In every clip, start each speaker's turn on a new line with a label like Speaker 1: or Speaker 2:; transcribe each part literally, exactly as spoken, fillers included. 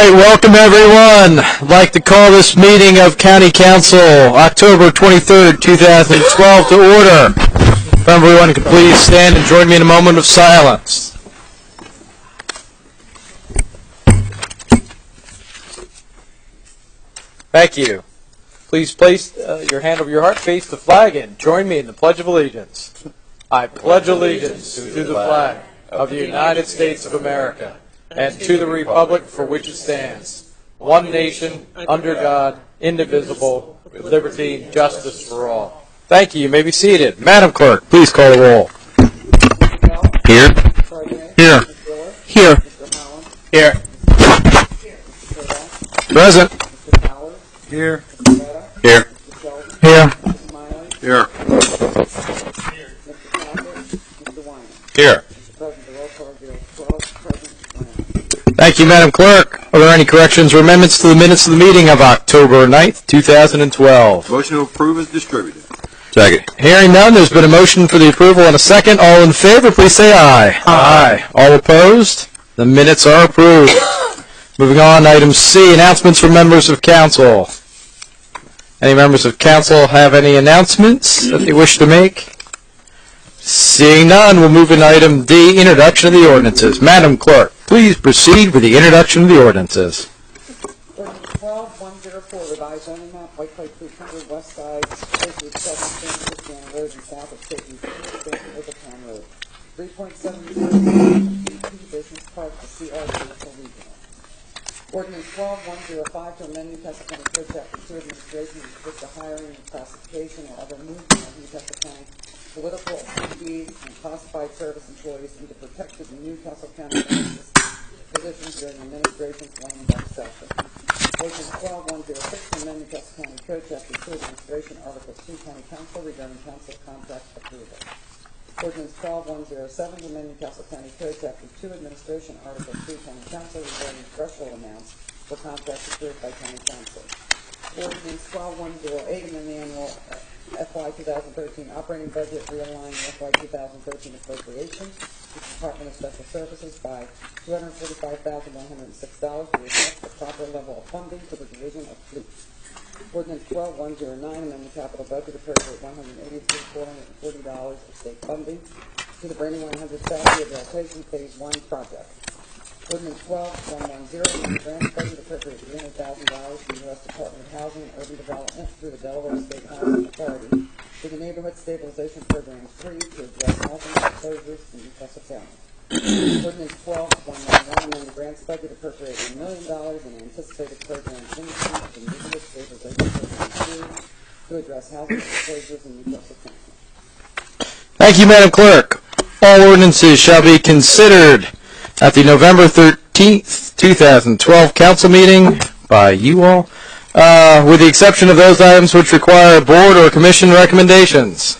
Speaker 1: right, welcome everyone. I'd like to call this meeting of County Council, October twenty-third, two thousand twelve, to order. If everyone could please stand and join me in a moment of silence. Thank you. Please place uh, your hand over your heart, face the flag, and join me in the Pledge of Allegiance. I pledge allegiance to the flag of the United States of America and to the republic for which it stands, one nation, under God, indivisible, with liberty and justice for all. Thank you. You may be seated. Madam Clerk, please call the roll.
Speaker 2: Here.
Speaker 1: Here.
Speaker 2: Here.
Speaker 1: Here. Present.
Speaker 2: Here.
Speaker 1: Here. Here.
Speaker 2: Here.
Speaker 1: Here. Thank you, Madam Clerk. Are there any corrections or amendments to the minutes of the meeting of October ninth, two thousand twelve?
Speaker 2: Motion to approve is distributed.
Speaker 1: Second. Hearing none, there's been a motion for the approval and a second. All in favor, please say aye. Aye. All opposed? The minutes are approved. Moving on, item C, announcements from members of council. Any members of council have any announcements that they wish to make? Seeing none, we'll move in item D, introduction of the ordinances. Madam Clerk, please proceed with the introduction of the ordinances.
Speaker 3: Ordinance twelve one oh four, revised zoning map, White Clay three hundred, west side, State Route seven, San Christian Road, and south of State Route two, State Overtown Road. three point seven zero B P Business Park, the C R Commercial Regional. Ordinance twelve one oh five to amend Newcastle County Code Chapter two Administration to restrict the hiring and classification or other movement of Newcastle County political appointees and classified service employees into protected Newcastle County positions during administration's lame duck session. Ordinance twelve one oh six to amend Newcastle County Code Chapter two Administration Article two County Council regarding council contract approval. Ordinance twelve one oh seven to amend Newcastle County Code Chapter two Administration Article two County Council regarding threshold amounts for contracts approved by County Council. Ordinance twelve one oh eight amend the annual uh, F Y twenty thirteen operating budget, realigning F Y twenty thirteen appropriations to the Department of Special Services by two hundred forty-five thousand one hundred six dollars to reflect the proper level of funding for the Division of Fleet. Ordinance twelve one oh nine amend the capital budget, appropriate one hundred eighty-three thousand four hundred forty dollars of state funding to the Brandywine one hundred South Rehabilitation Phase one project. Ordinance twelve one ten amend the grant budget, appropriate three hundred thousand dollars from the U S Department of Housing and Urban Development through the Delaware State Housing Authority to the Neighborhood Stabilization Program three to address housing foreclosures in Newcastle County. Ordinance twelve one eleven amend the grants budget, appropriate one million dollars in anticipated program increase of the Neighborhood Stabilization Program two to address housing foreclosures in Newcastle County.
Speaker 1: Thank you, Madam Clerk. All ordinances shall be considered at the November thirteenth, two thousand twelve council meeting by you all, uh, with the exception of those items which require board or commission recommendations.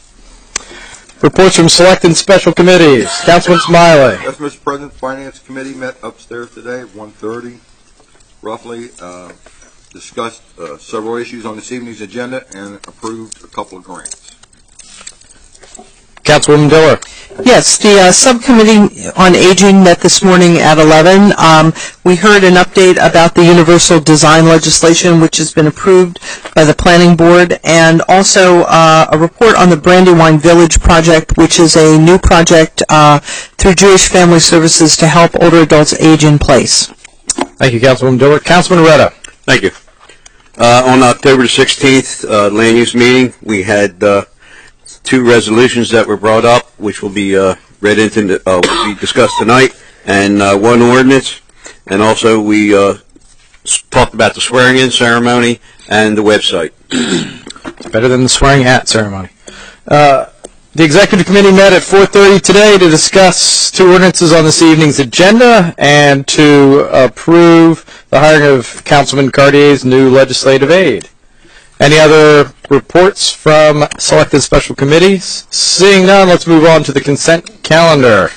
Speaker 1: Reports from select and special committees. Councilman Smiley.
Speaker 2: Yes, Mister President, Finance Committee met upstairs today at one thirty, roughly, uh, discussed uh, several issues on this evening's agenda and approved a couple of grants.
Speaker 1: Councilwoman Diller.
Speaker 4: Yes, the uh, subcommittee on aging met this morning at eleven. Um, we heard an update about the universal design legislation, which has been approved by the planning board, and also uh, a report on the Brandywine Village project, which is a new project uh, through Jewish Family Services to help older adults age in place.
Speaker 1: Thank you, Councilwoman Diller. Councilman Retta.
Speaker 5: Thank you. Uh, on October sixteenth, uh, land use meeting, we had uh, two resolutions that were brought up, which will be uh, read into, uh, will be discussed tonight, and uh, one ordinance. And also we uh, talked about the swearing-in ceremony and the website.
Speaker 1: It's better than the swearing-at ceremony. Uh, the executive committee met at four thirty today to discuss two ordinances on this evening's agenda and to approve the hiring of Councilman Cartier's new legislative aide. Any other reports from selected special committees? Seeing none, let's move on to the consent calendar.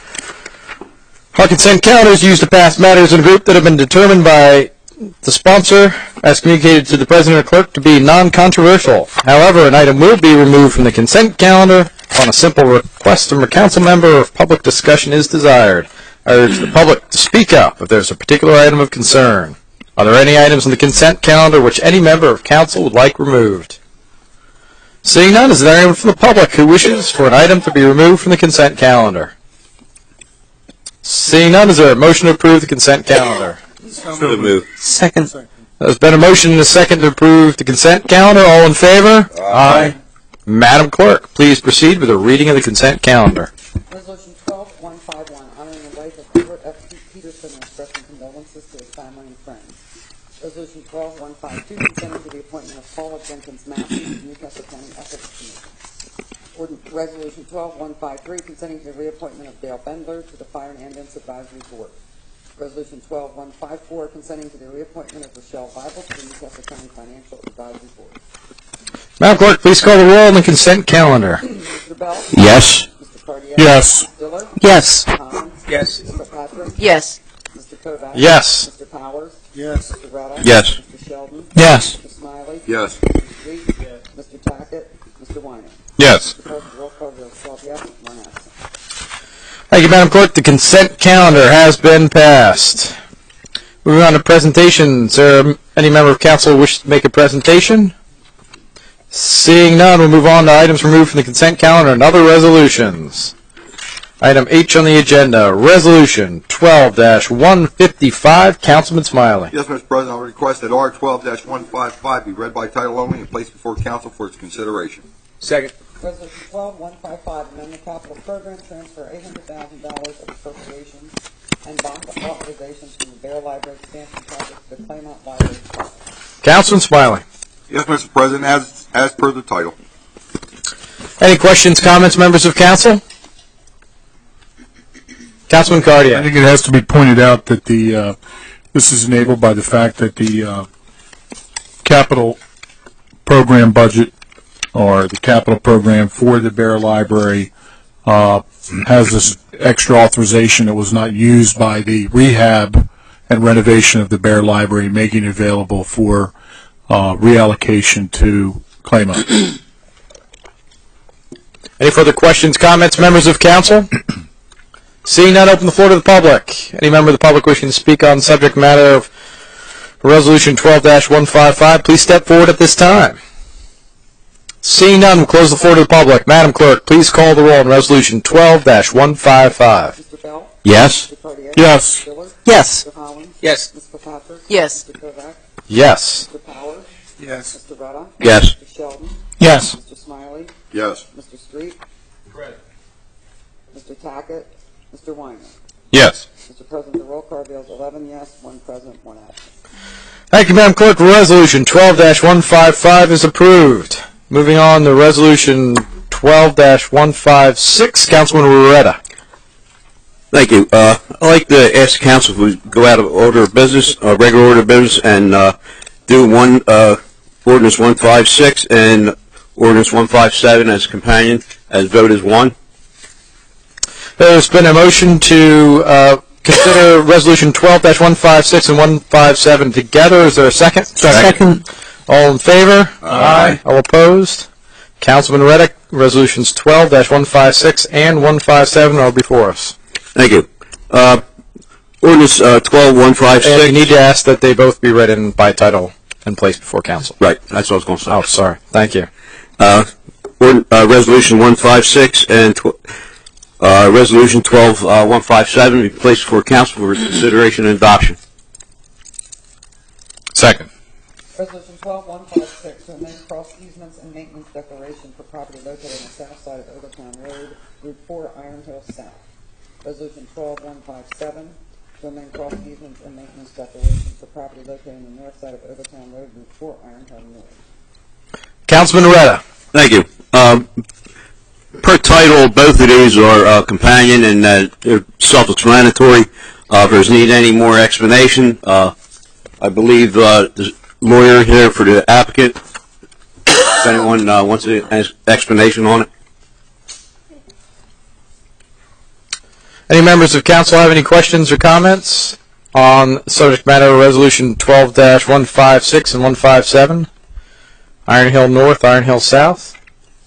Speaker 1: Our consent calendar is used to pass matters in a group that have been determined by the sponsor, as communicated to the president or clerk, to be non-controversial. However, an item will be removed from the consent calendar on a simple request from a council member or if public discussion is desired. I urge the public to speak up if there's a particular item of concern. Are there any items on the consent calendar which any member of council would like removed? Seeing none, is there anyone from the public who wishes for an item to be removed from the consent calendar? Seeing none, is there a motion to approve the consent calendar?
Speaker 5: So moved.
Speaker 4: Second.
Speaker 1: There's been a motion and a second to approve the consent calendar. All in favor?
Speaker 2: Aye.
Speaker 1: Madam Clerk, please proceed with a reading of the consent calendar.
Speaker 3: Resolution twelve one five one, honoring the life of Robert F. Peterson and expressing condolences to his family and friends. Resolution twelve one five two, consenting to the appointment of Paula Jenkins Massey to the Newcastle County Ethics Commission. Ord- Resolution twelve one five three, consenting to the reappointment of Dale Bendler to the Fire and Ambulance Advisory Board. Resolution twelve one five four, consenting to the reappointment of Rochelle Bible to the Newcastle County Financial Advisory Board.
Speaker 1: Madam Clerk, please call the roll on the consent calendar.
Speaker 3: Mister Bell?
Speaker 5: Yes.
Speaker 3: Mister Cardier?
Speaker 1: Yes.
Speaker 3: Mister Diller?
Speaker 4: Yes.
Speaker 3: Mister Collins?
Speaker 1: Yes.
Speaker 3: Mister Patrick?
Speaker 4: Yes.
Speaker 3: Mister Kovac?
Speaker 1: Yes.
Speaker 3: Mister Powers?
Speaker 1: Yes.
Speaker 3: Mister Retta?
Speaker 5: Yes.
Speaker 3: Mister Sheldon?
Speaker 1: Yes.
Speaker 3: Mister Smiley?
Speaker 2: Yes.
Speaker 3: Mister Street? Yes. Mister Tackett? Mister Weiner?
Speaker 1: Yes.
Speaker 3: Mister President, roll call vote, twelve yes, one absent.
Speaker 1: Thank you, Madam Clerk. The consent calendar has been passed. Moving on to presentations. Is there any member of council wish to make a presentation? Seeing none, we'll move on to items removed from the consent calendar and other resolutions. Item H on the agenda, Resolution twelve one fifty-five. Councilman Smiley.
Speaker 2: Yes, Mister President, I would request that R twelve one fifty-five be read by title only and placed before council for its consideration.
Speaker 1: Second.
Speaker 3: Resolution twelve one fifty-five, amend the capital program, transfer eight hundred thousand dollars of appropriations and bond authorizations from the Bear Library expansion project to the Claymont Library project.
Speaker 1: Councilman Smiley.
Speaker 2: Yes, Mister President, as, as per the title.
Speaker 1: Any questions, comments, members of council? Councilman
Speaker 6: I
Speaker 1: Cardier.
Speaker 6: think it has to be pointed out that the uh, this is enabled by the fact that the uh, capital program budget, or the capital program for the Bear Library, uh, has this extra authorization that was not used by the rehab and renovation of the Bear Library, making it available for uh, reallocation to Claymont.
Speaker 1: Any further questions, comments, members of council? Seeing none, open the floor to the public. Any member of the public wishing to speak on subject matter of Resolution twelve one fifty-five, please step forward at this time. Seeing none, we'll close the floor to the public. Madam Clerk, please call the roll on Resolution twelve one fifty-five.
Speaker 3: Mister Bell?
Speaker 5: Yes.
Speaker 3: Mister Cardier?
Speaker 6: Yes.
Speaker 3: Mister Diller?
Speaker 4: Yes.
Speaker 3: Mister Collins?
Speaker 1: Yes.
Speaker 3: Mister Patrick?
Speaker 4: Yes.
Speaker 3: Mister Kovac?
Speaker 1: Yes.
Speaker 3: Mister Powers?
Speaker 1: Yes.
Speaker 3: Mister Retta?
Speaker 5: Yes.
Speaker 3: Mister Sheldon?
Speaker 6: Yes.
Speaker 3: Mister Smiley?
Speaker 2: Yes.
Speaker 3: Mister Street? Mister Tackett? Mister Weiner?
Speaker 1: Yes.
Speaker 3: Mister President, the roll call reveals eleven yes, one present, one absent.
Speaker 1: Thank you, Madam Clerk. Resolution twelve one fifty-five is approved. Moving on to Resolution twelve one fifty-six, Councilman Ruretta.
Speaker 5: Thank you. Uh, I'd like to ask the council if we go out of order of business, uh, regular order of business, and uh, do one uh, ordinance one fifty-six and ordinance one fifty-seven as companion, as vote as one.
Speaker 1: There's been a motion to uh, consider Resolution twelve one fifty-six and one fifty-seven together. Is there a second?
Speaker 4: Second.
Speaker 1: All in favor? Aye. All opposed? Councilman Reddick, Resolutions twelve one fifty-six and one fifty-seven are before us.
Speaker 5: Thank you. Uh, ordinance uh, twelve one fifty-six.
Speaker 1: And you need to ask that they both be read in by title and placed before council.
Speaker 5: Right, that's what I was going to say.
Speaker 1: Oh, sorry. Thank you.
Speaker 5: Uh, ord- uh, resolution one fifty-six and tw- uh, resolution twelve one fifty-seven be placed before council for consideration and adoption.
Speaker 1: Second.
Speaker 3: Resolution twelve one fifty-six, to amend cross easements and maintenance declaration for property located on the south side of Overtown Road, Route four, Iron Hill South. Resolution twelve one fifty-seven, to amend cross easements and maintenance declaration for property located on the north side of Overtown Road, Route four, Iron Hill North.
Speaker 1: Councilman Retta.
Speaker 5: Thank you. Um, per title, both of these are uh, companion and uh, they're self-explanatory. Uh, if there's need any more explanation, uh, I believe uh, the lawyer here for the applicant, if anyone uh, wants an explanation on it.
Speaker 1: Any members of council have any questions or comments on subject matter of Resolution twelve one fifty-six and one fifty-seven? Iron Hill North, Iron Hill South?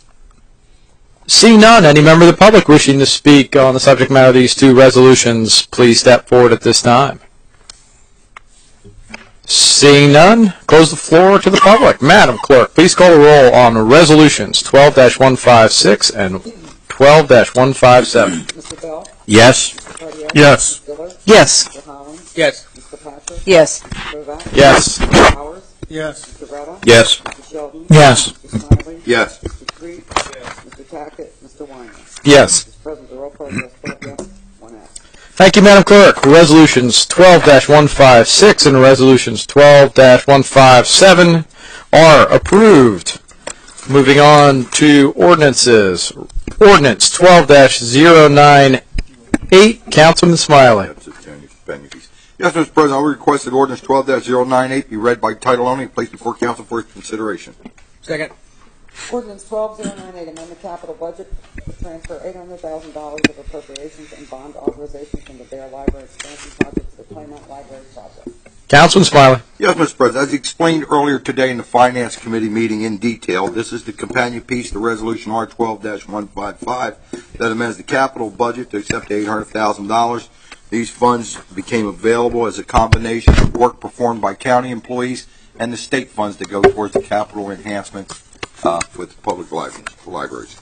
Speaker 1: See none. Any member of the public wishing to speak on the subject matter of these two resolutions, please step forward at this time. Seeing none, close the floor to the public. Madam Clerk, please call the roll on resolutions twelve dash one fifty-six and twelve dash one fifty-seven.
Speaker 3: Mister Bell?
Speaker 5: Yes.
Speaker 3: Mister Cardier?
Speaker 6: Yes.
Speaker 3: Mister Dillard?
Speaker 4: Yes.
Speaker 3: Mister Collins?
Speaker 1: Yes.
Speaker 3: Mister Patrick?
Speaker 4: Yes.
Speaker 3: Mister Kovac?
Speaker 1: Yes.
Speaker 3: Mister Powers?
Speaker 6: Yes.
Speaker 3: Mister Retta?
Speaker 5: Yes.
Speaker 3: Mister Sheldon?
Speaker 6: Yes.
Speaker 3: Mister Smiley?
Speaker 2: Yes.
Speaker 3: Mister Street? Mister Tackett? Mister Weiner?
Speaker 1: Yes.
Speaker 3: Mister President, the roll call, yes, twelve yes, one absent.
Speaker 1: Thank you, Madam Clerk. Resolutions twelve dash one fifty-six and resolutions twelve dash one fifty-seven are approved. Moving on to ordinances. Ordinance twelve dash zero nine eight, Councilman Smiley.
Speaker 2: That's it, Daniel. Daniel. Yes, Mister President, I request that ordinance twelve dash zero nine eight be read by title only and placed before council for its consideration.
Speaker 1: Second.
Speaker 3: Ordinance twelve zero nine eight, amend the capital budget to transfer eight hundred thousand dollars of appropriations and bond authorization from the Bear Library expansion project to the Claymont Library project.
Speaker 1: Councilman Smiley.
Speaker 2: Yes, Mister President, as explained earlier today in the Finance Committee meeting in detail, this is the companion piece to Resolution R twelve dash one fifty-five that amends the capital budget to accept eight hundred thousand dollars. These funds became available as a combination of work performed by county employees and the state funds that go towards the capital enhancements uh, with public li- libraries.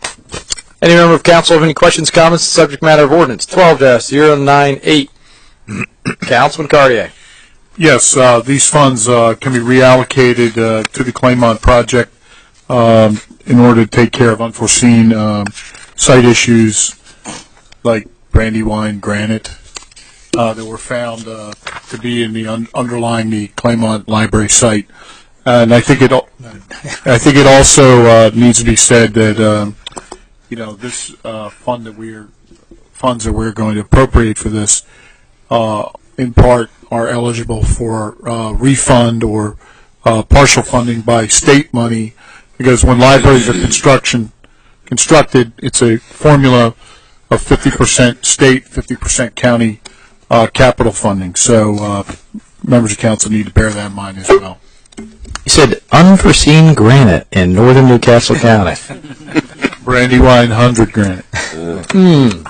Speaker 1: Any member of council have any questions, comments, subject matter of ordinance twelve dash zero nine eight? Councilman Cartier.
Speaker 6: Yes, uh, these funds uh, can be reallocated uh, to the Claymont project um, in order to take care of unforeseen um, site issues like Brandywine granite uh, that were found uh, to be in the un- underlying the Claymont Library site. And I think it, al- I think it also uh, needs to be said that um, you know this uh, fund that we're funds that we're going to appropriate for this, uh, in part, are eligible for uh, refund or uh, partial funding by state money, because when libraries are construction constructed, it's a formula of fifty percent state, fifty percent county uh, capital funding. So uh, members of council need to bear that in mind as well.
Speaker 1: You said unforeseen granite in northern Newcastle County.
Speaker 6: Brandywine one hundred granite.
Speaker 1: Hmm.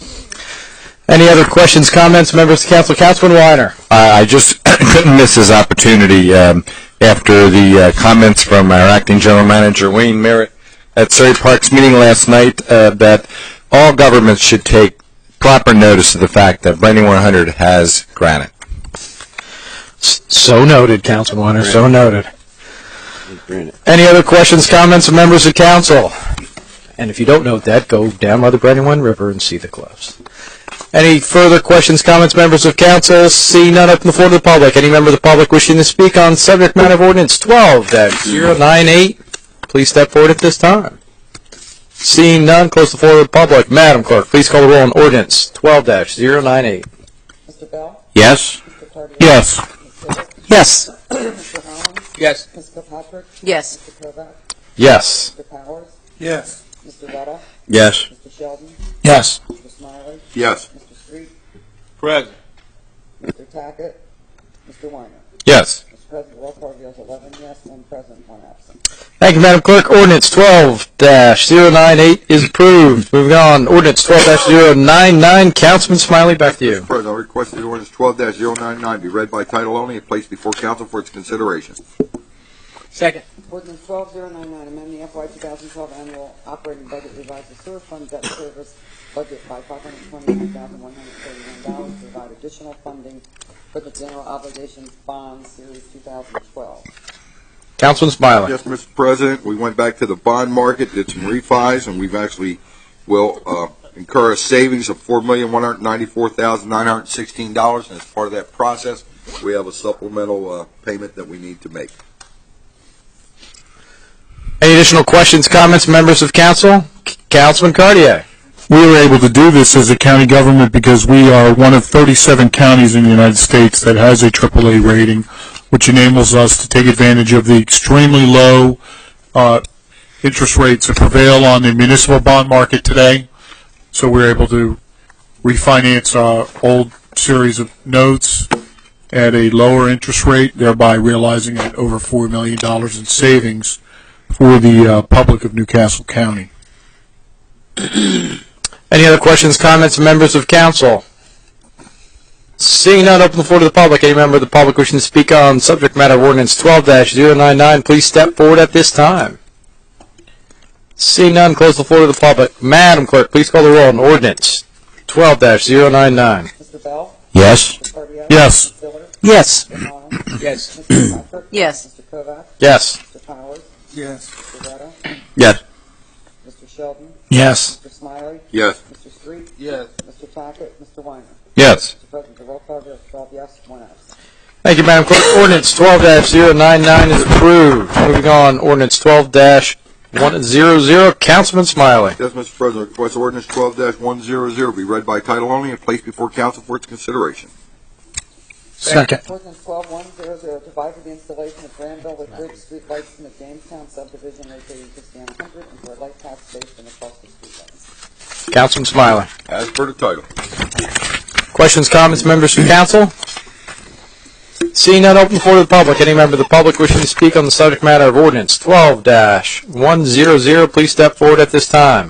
Speaker 1: Any other questions, comments, members of council? Councilman Weiner.
Speaker 7: I just couldn't miss this opportunity um, after the uh, comments from our acting general manager, Wayne Merritt, at Surrey Park's meeting last night, uh, that all governments should take proper notice of the fact that Brandywine one hundred has granite.
Speaker 1: So noted, Councilman Weiner, so noted.
Speaker 5: Granite.
Speaker 1: Any other questions, comments, members of council? And if you don't note that, go down by the Brandywine River and see the cliffs. Any further questions, comments, members of council? See none, open the floor to the public. Any member of the public wishing to speak on subject matter of ordinance twelve dash zero nine eight, please step forward at this time. Seeing none, close the floor to the public. Madam Clerk, please call the roll on ordinance twelve dash zero nine eight.
Speaker 3: Mister Bell?
Speaker 5: Yes.
Speaker 3: Mister Cardier?
Speaker 6: Yes.
Speaker 3: Mister Dillard?
Speaker 4: Yes.
Speaker 3: Mister Collins?
Speaker 1: Yes.
Speaker 3: Mister Patrick?
Speaker 4: Yes.
Speaker 3: Mister Kovac?
Speaker 1: Yes.
Speaker 3: Mister Powers?
Speaker 6: Yes.
Speaker 3: Mister Retta?
Speaker 5: Yes.
Speaker 3: Mister Sheldon?
Speaker 6: Yes.
Speaker 3: Mister Smiley?
Speaker 2: Yes.
Speaker 3: Mister Street?
Speaker 1: Present.
Speaker 3: Mister Tackett? Mister Weiner?
Speaker 1: Yes.
Speaker 3: Mister President, roll call, yes, eleven yes, one present, one absent.
Speaker 1: Thank you, Madam Clerk. Ordinance twelve dash zero nine eight is approved. Moving on, ordinance twelve dash zero nine nine. Councilman Smiley, back to you.
Speaker 2: Mister President, I request that ordinance twelve dash zero nine nine be read by title only and placed before council for its consideration.
Speaker 1: Second.
Speaker 3: Ordinance twelve zero nine nine, amend the F Y two thousand twelve annual operating budget, revise the sewer fund debt service budget by five hundred twenty-nine thousand one hundred thirty-one dollars, to provide additional funding for the general obligations bond series two thousand twelve.
Speaker 1: Councilman Smiley.
Speaker 2: Yes, Mister President, we went back to the bond market, did some refis, and we've actually will uh, incur a savings of four million one hundred ninety-four thousand nine hundred sixteen dollars, and as part of that process, we have a supplemental uh, payment that we need to make.
Speaker 1: Any additional questions, comments, members of council? C- Councilman Cartier.
Speaker 6: We were able to do this as a county government because we are one of thirty-seven counties in the United States that has a triple A rating, which enables us to take advantage of the extremely low uh, interest rates that prevail on the municipal bond market today. So we're able to refinance our old series of notes at a lower interest rate, thereby realizing that over four million dollars in savings for the uh, public of Newcastle County.
Speaker 1: Any other questions, comments, members of council? Seeing none, open the floor to the public. Any member of the public wishing to speak on subject matter of ordinance twelve dash zero nine nine, please step forward at this time. Seeing none, close the floor to the public. Madam Clerk, please call the roll on ordinance twelve dash zero nine nine.
Speaker 3: Mister Bell?
Speaker 7: Yes.
Speaker 3: Mister Cardiel?
Speaker 6: Yes.
Speaker 3: Mister Dillard?
Speaker 4: Yes.
Speaker 3: Mister Collins?
Speaker 1: Yes.
Speaker 3: Mister Patrick?
Speaker 4: Yes.
Speaker 3: Mister Kovac?
Speaker 1: Yes.
Speaker 3: Mister Powers?
Speaker 6: Yes.
Speaker 3: Mister Retta?
Speaker 5: Yes.
Speaker 3: Mister Sheldon?
Speaker 6: Yes.
Speaker 3: Mister Smiley?
Speaker 2: Yes.
Speaker 3: Mister Street?
Speaker 2: Yes.
Speaker 3: Mister Tackett? Mister Weiner?
Speaker 7: Yes.
Speaker 3: Mister President, the roll call vote is twelve yes, one absent.
Speaker 1: Thank you, Madam Clerk. Ordinance twelve dash zero nine nine is approved. Moving on, ordinance twelve dash one hundred. Councilman Smiley.
Speaker 2: Yes, Mister President, request ordinance twelve dash one hundred be read by title only and placed before council for its consideration.
Speaker 6: Second.
Speaker 3: Ordinance twelve one hundred to provide for the installation of Granville with bridge street lights in the Jamestown subdivision located in Christiana one hundred and for a light tax station across the street lights.
Speaker 1: Councilman Smiley.
Speaker 2: As per the title.
Speaker 1: Questions, comments, members from council? Seeing none, open the floor to the public. Any member of the public wishing to speak on the subject matter of ordinance twelve dash one hundred, please step forward at this time.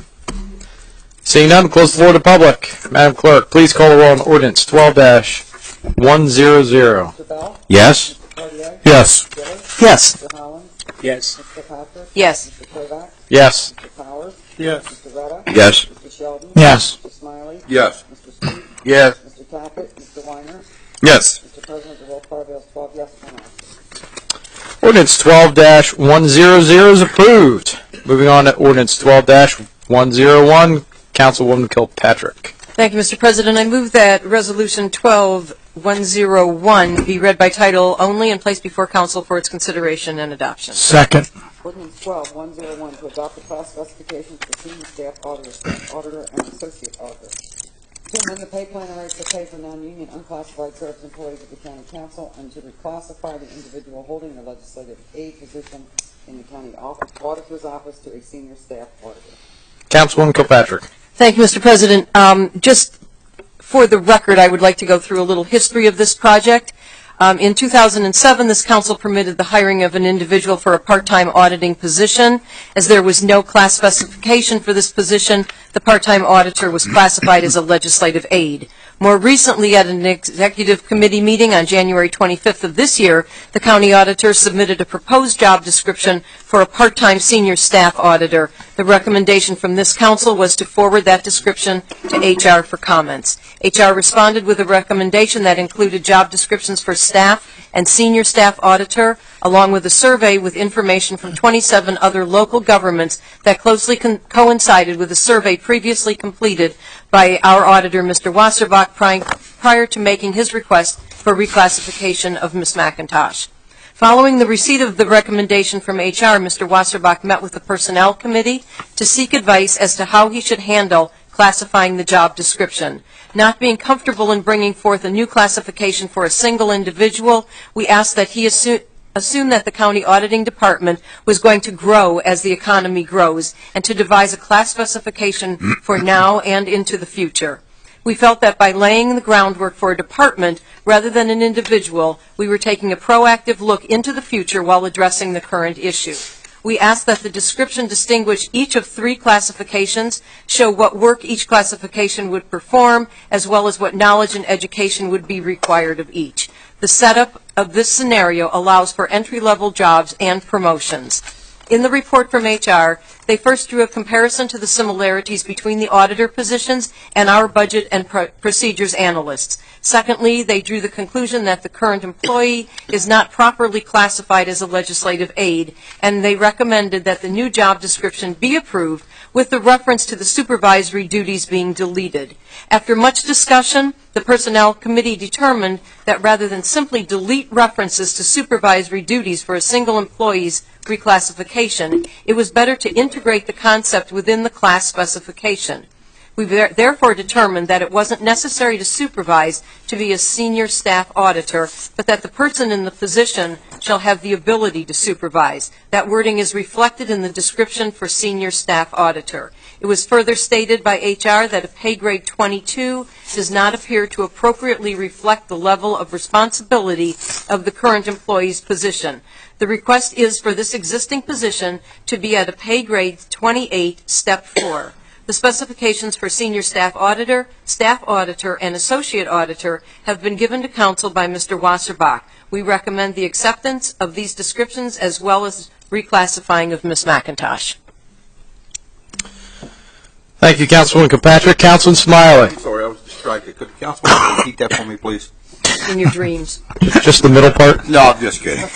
Speaker 1: Seeing none, close the floor to the public. Madam Clerk, please call the roll on ordinance twelve dash one hundred.
Speaker 3: Mister Bell?
Speaker 7: Yes.
Speaker 3: Mister Cardiel?
Speaker 6: Yes.
Speaker 3: Mister Dillard?
Speaker 4: Yes.
Speaker 3: Mister Hollins?
Speaker 1: Yes.
Speaker 3: Mister Patrick?
Speaker 4: Yes.
Speaker 3: Mister Kovac?
Speaker 1: Yes.
Speaker 3: Mister Powers?
Speaker 6: Yes.
Speaker 3: Mister Retta?
Speaker 5: Yes.
Speaker 3: Mister Sheldon?
Speaker 6: Yes.
Speaker 3: Mister Smiley?
Speaker 2: Yes.
Speaker 3: Mister Street?
Speaker 2: Yes.
Speaker 3: Mister Tackett? Mister Weiner?
Speaker 7: Yes.
Speaker 3: Mister President, the roll call vote is twelve yes, one absent.
Speaker 1: Ordinance twelve dash one hundred is approved. Moving on to ordinance twelve dash one oh one, Councilwoman Kilpatrick.
Speaker 8: Thank you, Mister President. I move that Resolution twelve one oh one be read by title only and placed before council for its consideration and adoption.
Speaker 6: Second.
Speaker 3: Ordinance twelve one oh one to adopt the class specifications for senior staff auditor, staff auditor, and associate auditor. To amend the pay plan and rates for pay for non-union unclassified service employees of the county council, and to reclassify the individual holding the legislative aid position in the county auditor's office to a senior staff auditor.
Speaker 1: Councilwoman Kilpatrick.
Speaker 8: Thank you, Mister President. Um, just for the record, I would like to go through a little history of this project. Um, in two thousand seven, this council permitted the hiring of an individual for a part-time auditing position. As there was no class specification for this position, the part-time auditor was classified as a legislative aide. More recently, at an executive committee meeting on January twenty-fifth of this year, the county auditor submitted a proposed job description for a part-time senior staff auditor. The recommendation from this council was to forward that description to H R for comments. H R responded with a recommendation that included job descriptions for staff and senior staff auditor, along with a survey with information from twenty-seven other local governments that closely co coincided with a survey previously completed by our auditor, Mister Wasserbach, pri prior to making his request for reclassification of Miz McIntosh. Following the receipt of the recommendation from H R, Mister Wasserbach met with the Personnel Committee to seek advice as to how he should handle classifying the job description. Not being comfortable in bringing forth a new classification for a single individual, we asked that he assume assume that the county auditing department was going to grow as the economy grows, and to devise a class specification for now and into the future. We felt that by laying the groundwork for a department rather than an individual, we were taking a proactive look into the future while addressing the current issue. We asked that the description distinguish each of three classifications, show what work each classification would perform, as well as what knowledge and education would be required of each. The setup of this scenario allows for entry-level jobs and promotions. In the report from H R, they first drew a comparison to the similarities between the auditor positions and our budget and pro procedures analysts. Secondly, they drew the conclusion that the current employee is not properly classified as a legislative aide, and they recommended that the new job description be approved with the reference to the supervisory duties being deleted. After much discussion, the Personnel Committee determined that rather than simply delete references to supervisory duties for a single employee's reclassification, it was better to integrate the concept within the class specification. We therefore determined that it wasn't necessary to supervise to be a senior staff auditor, but that the person in the position shall have the ability to supervise. That wording is reflected in the description for senior staff auditor. It was further stated by H R that a pay grade twenty-two does not appear to appropriately reflect the level of responsibility of the current employee's position. The request is for this existing position to be at a pay grade twenty-eight, step four. The specifications for senior staff auditor, staff auditor, and associate auditor have been given to council by Mister Wasserbach. We recommend the acceptance of these descriptions as well as reclassifying of Miz McIntosh.
Speaker 1: Thank you, Councilwoman Kirkpatrick. Councilman Smiley.
Speaker 2: I'm sorry, I was distracted. Could the councilman repeat that for me, please?
Speaker 8: In your dreams.
Speaker 1: Just the middle part?
Speaker 2: No, I'm just kidding.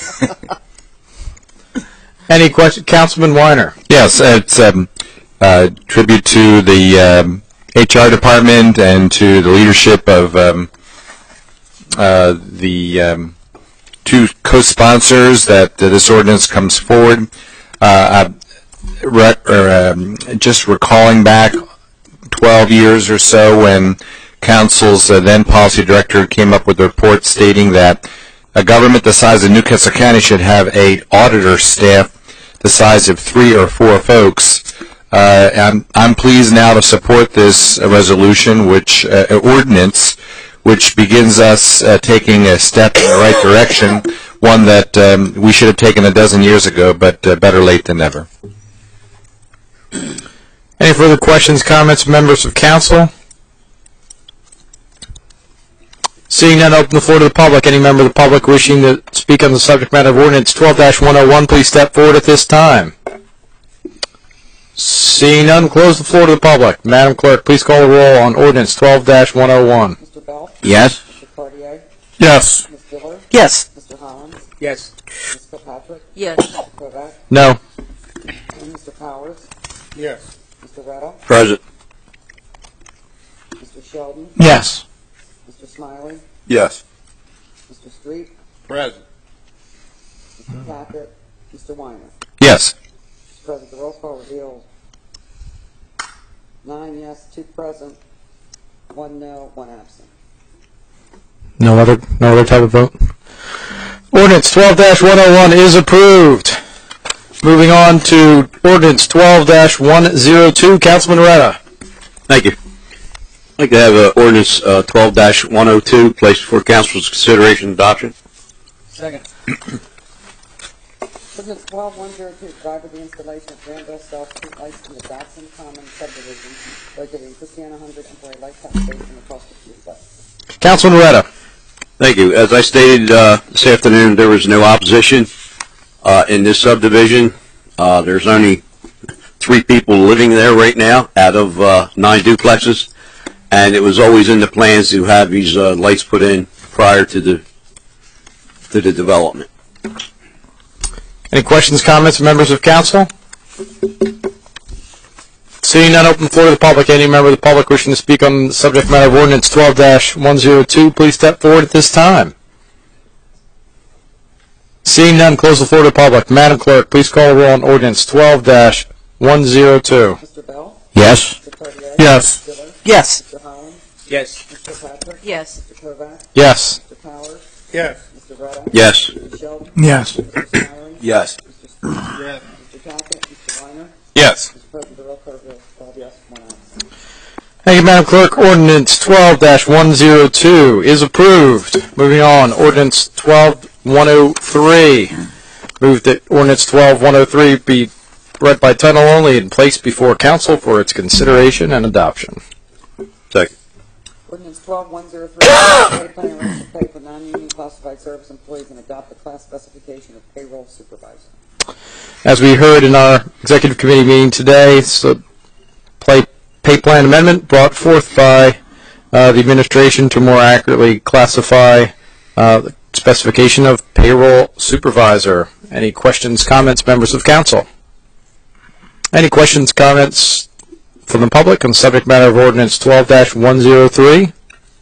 Speaker 1: Any question? Councilman Weiner.
Speaker 7: Yes, it's um, uh, tribute to the um, H R department and to the leadership of um, uh, the um, two co-sponsors that uh, this ordinance comes forward. Uh, I rec- or, um, just recalling back twelve years or so when Council's uh, then policy director came up with a report stating that a government the size of Newcastle County should have a auditor staff the size of three or four folks. Uh, I'm, I'm pleased now to support this uh, resolution, which uh, ordinance, which begins us uh, taking a step in the right direction, one that um, we should have taken a dozen years ago, but uh, better late than never.
Speaker 1: Any further questions, comments, members of council? Seeing none, open the floor to the public. Any member of the public wishing to speak on the subject matter of ordinance twelve dash one oh one, please step forward at this time. Seeing none, close the floor to the public. Madam Clerk, please call the roll on ordinance twelve dash one oh one.
Speaker 3: Mister Bell?
Speaker 5: Yes.
Speaker 3: Mister Cartier?
Speaker 6: Yes.
Speaker 3: Miz Diller?
Speaker 4: Yes.
Speaker 3: Mister Hollins?
Speaker 1: Yes.
Speaker 3: Miz Kirkpatrick?
Speaker 8: Yes.
Speaker 3: Mister Kovac?
Speaker 1: No.
Speaker 3: And Mister Powers?
Speaker 6: Yes.
Speaker 3: Mister Retta?
Speaker 5: Present.
Speaker 3: Mister Sheldon?
Speaker 1: Yes.
Speaker 3: Mister Smiley?
Speaker 2: Yes.
Speaker 3: Mister Street?
Speaker 6: Present.
Speaker 3: Mister Packard? Mister Weiner?
Speaker 7: Yes.
Speaker 3: Mister President, the roll call reveals nine yes, two present, one no, one absent.
Speaker 1: No other, no other type of vote? Ordinance twelve dash one oh one is approved. Moving on to ordinance twelve dash one oh two. Councilman Retta.
Speaker 5: Thank you. I'd like to have uh, ordinance uh, twelve dash one oh two placed before council's consideration and adoption.
Speaker 1: Second.
Speaker 3: Ordinance twelve one oh two, provide for the installation of Granville Cell street lights in the Dotson Common subdivision, located in Christiana one hundred employee lifetime station across the street west.
Speaker 1: Councilman Retta.
Speaker 5: Thank you. As I stated uh, this afternoon, there was no opposition uh, in this subdivision. Uh, there's only three people living there right now out of uh, nine duplexes, and it was always in the plans to have these uh, lights put in prior to the to the development.
Speaker 1: Any questions, comments, members of council? Seeing none, open the floor to the public. Any member of the public wishing to speak on the subject matter of ordinance twelve dash one oh two, please step forward at this time. Seeing none, close the floor to the public. Madam Clerk, please call the roll on ordinance twelve dash one oh two.
Speaker 3: Mister Bell?
Speaker 5: Yes.
Speaker 3: Mister Cartier?
Speaker 6: Yes.
Speaker 3: Mister Diller?
Speaker 4: Yes.
Speaker 3: Mister Hollins?
Speaker 1: Yes.
Speaker 3: Mister Patrick?
Speaker 8: Yes.
Speaker 3: Mister Kovac?
Speaker 1: Yes.
Speaker 3: Mister Powers?
Speaker 6: Yes.
Speaker 3: Mister Retta?
Speaker 5: Yes.
Speaker 3: Mister Sheldon?
Speaker 6: Yes.
Speaker 3: Mister Smiley?
Speaker 2: Yes.
Speaker 3: Mister Street? Yes. Mister Packard? Mister Weiner?
Speaker 7: Yes.
Speaker 3: Mister President, the roll call reveals twelve yes, one absent.
Speaker 1: Thank you, Madam Clerk. Ordinance twelve dash one oh two is approved. Moving on, ordinance twelve dash one oh three. Move that ordinance twelve dash one oh three be read by title only and placed before council for its consideration and adoption.
Speaker 5: Second.
Speaker 3: Ordinance twelve one oh three, pay planning rates to pay for non-union classified service employees and adopt the class specification of payroll supervisor.
Speaker 1: As we heard in our executive committee meeting today, so play, pay plan amendment brought forth by uh, the administration to more accurately classify uh, the specification of payroll supervisor. Any questions, comments, members of council? Any questions, comments from the public on the subject matter of ordinance twelve dash one oh three?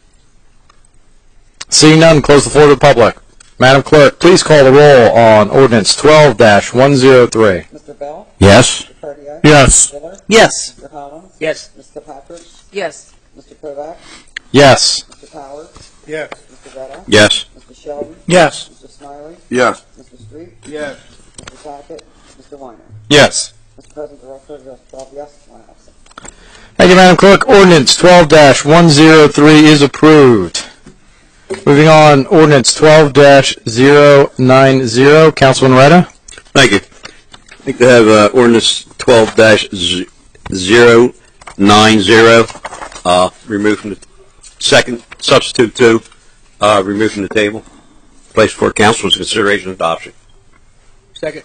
Speaker 1: Seeing none, close the floor to the public. Madam Clerk, please call the roll on ordinance twelve dash one oh three.
Speaker 3: Mister Bell?
Speaker 5: Yes.
Speaker 3: Mister Cartier?
Speaker 6: Yes.
Speaker 3: Miller?
Speaker 4: Yes.
Speaker 3: Mister Hollins?
Speaker 1: Yes.
Speaker 3: Mister Patrick?
Speaker 8: Yes.
Speaker 3: Mister Kovac?
Speaker 1: Yes.
Speaker 3: Mister Powers?
Speaker 6: Yes.
Speaker 3: Mister Retta?
Speaker 5: Yes.
Speaker 3: Mister Sheldon?
Speaker 6: Yes.
Speaker 3: Mister Smiley?
Speaker 2: Yes.
Speaker 3: Mister Street?
Speaker 6: Yes.
Speaker 3: Mister Packard? Mister Weiner?
Speaker 7: Yes.
Speaker 3: Mister President, the roll call reveals twelve yes, one absent.
Speaker 1: Thank you, Madam Clerk. Ordinance twelve dash one oh three is approved. Moving on, ordinance twelve dash zero nine zero. Councilman Retta.
Speaker 5: Thank you. I'd like to have uh, ordinance twelve dash zero nine zero, uh, removed from the, second, substitute two, uh, removed from the table. Place for council's consideration and adoption.
Speaker 9: Second.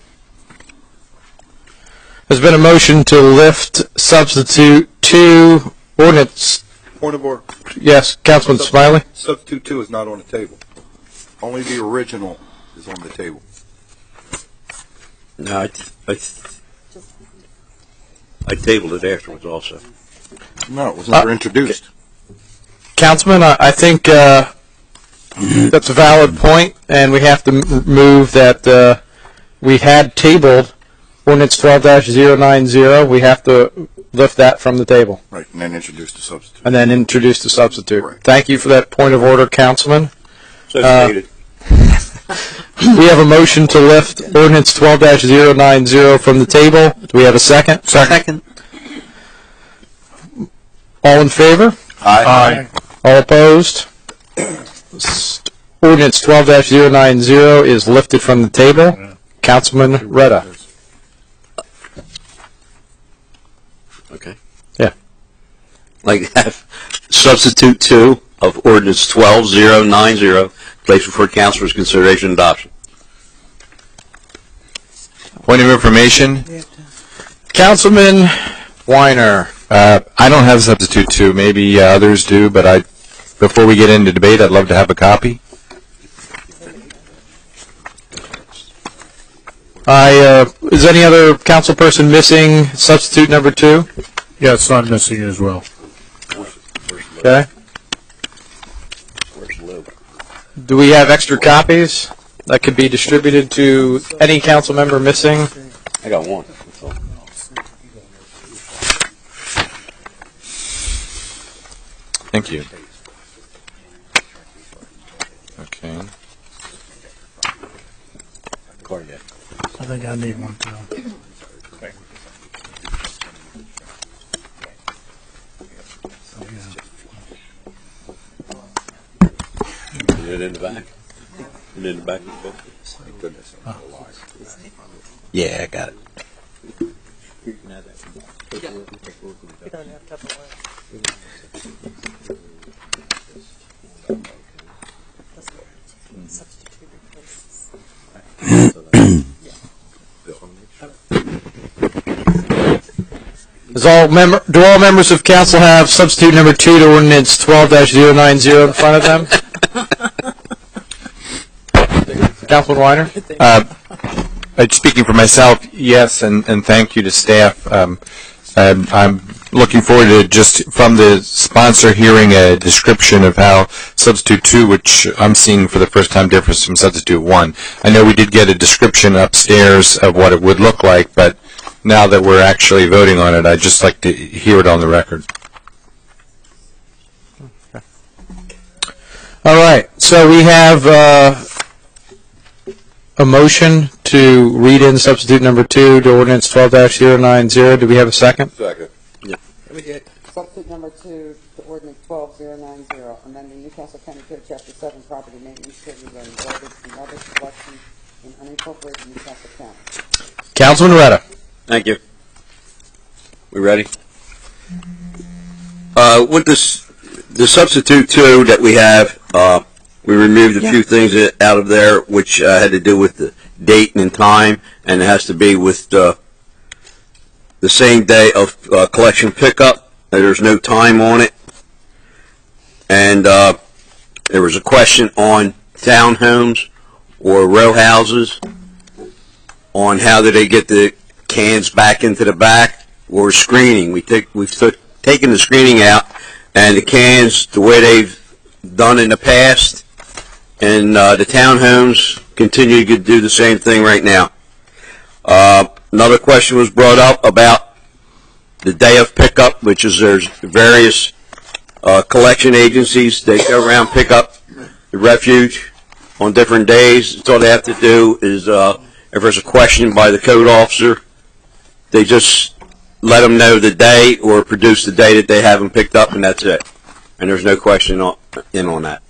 Speaker 1: There's been a motion to lift substitute two ordinance.
Speaker 2: Point of order.
Speaker 1: Yes, Councilman Smiley?
Speaker 2: Substitute two is not on the table. Only the original is on the table.
Speaker 5: No, I, I, I tabled it afterwards also.
Speaker 2: No, it was never
Speaker 1: Uh,
Speaker 2: introduced.
Speaker 1: Councilman, I, I think uh, that's a valid point, and we have to m- move that uh, we had tabled ordinance twelve dash zero nine zero. We have to lift that from the table
Speaker 2: Right, and then introduce the substitute.
Speaker 1: and then introduce the substitute.
Speaker 2: Correct.
Speaker 1: Thank you for that point of order, Councilman.
Speaker 5: So
Speaker 1: Uh,
Speaker 5: stated.
Speaker 1: We have a motion to lift ordinance twelve dash zero nine zero from the table. Do we have a second?
Speaker 4: Second.
Speaker 1: All in favor?
Speaker 6: Aye.
Speaker 1: All opposed? S- Ordinance twelve dash zero nine zero is lifted from the table. Councilman Retta.
Speaker 5: Okay.
Speaker 1: Yeah.
Speaker 5: Like to have substitute two of ordinance twelve zero nine zero placed before council's consideration and adoption.
Speaker 7: Point of information,
Speaker 1: Councilman Weiner.
Speaker 7: uh, I don't have substitute two, maybe uh, others do, but I, before we get into debate, I'd love to have a copy.
Speaker 1: I, uh, is any other council person missing substitute number two?
Speaker 6: Yes, I'm missing it as well.
Speaker 1: Okay. Do we have extra copies that could be distributed to any council member missing?
Speaker 5: I got one. That's all.
Speaker 7: Thank you. Okay.
Speaker 6: I think I need one too.
Speaker 5: Is it in the back? Is it in the back of the book?
Speaker 7: Yeah, I got it.
Speaker 1: Does all member, do all members of council have substitute number two to ordinance twelve dash zero nine zero in front of them? Councilman Weiner?
Speaker 7: Uh, uh, Speaking for myself, yes, and, and thank you to staff. Um, I'm, I'm looking forward to just from the sponsor hearing a description of how substitute two, which I'm seeing for the first time, differs from substitute one. I know we did get a description upstairs of what it would look like, but now that we're actually voting on it, I'd just like to hear it on the record.
Speaker 1: All right, so we have uh, a motion to read in substitute number two to ordinance twelve dash zero nine zero. Do we have a second?
Speaker 2: Second.
Speaker 3: Substitute number two to ordinance twelve zero nine zero, amending Newcastle County Code Chapter seven, property maintenance, serving on garbage and rubbish collection in unincorporated Newcastle County.
Speaker 1: Councilman Retta.
Speaker 5: Thank you. We ready? Uh, with this, the substitute two that we have, uh, we removed a few things out of there, which uh, had to do with the date and time, and it has to be with uh, the same day of uh, collection pickup. There's no time on it. And uh, there was a question on townhomes or row houses on how do they get the cans back into the back or screening. We take, we've took, taken the screening out, and the cans, the way they've done in the past, and uh, the townhomes continue to do the same thing right now. Uh, another question was brought up about the day of pickup, which is there's various uh, collection agencies. They go around, pick up the refuge on different days. So all they have to do is, uh, if there's a question by the code officer, they just let them know the day or produce the day that they have them picked up, and that's it. And there's no question on, in on that.